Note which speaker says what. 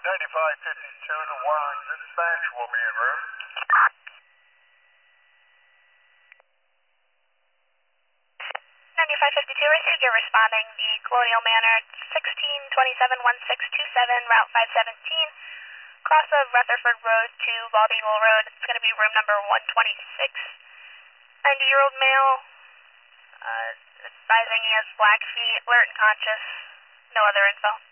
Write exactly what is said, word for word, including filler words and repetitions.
Speaker 1: ninety-five fifty-two to one, dispatch will be en route.
Speaker 2: ninety-five fifty-two, received. You're responding. The Colonial Manor, sixteen twenty-seven one six two seven, Route five seventeen. Cross of Rutherford Road to Bald Eagle Road. It's going to be room number one twenty-six. ninety-year-old male, uh, advising he has black feet, alert and conscious. No other info.